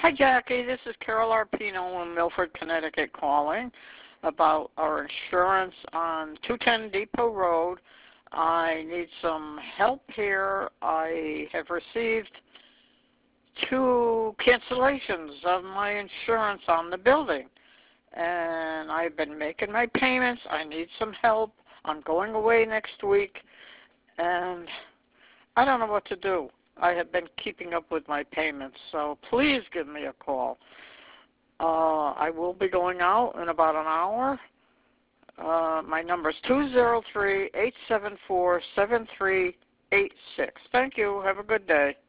Hi, Jackie. This is Carol Arpino in Milford, Connecticut calling about our insurance on 210 Depot Road. I need some help here. I have received two cancellations of my insurance on the building, and I've been making my payments. I need some help. I'm going away next week, and I don't know what to do. I have been keeping up with my payments, so please give me a call. I will be going out in about an hour. My number is 203-874-7386. Thank you. Have a good day.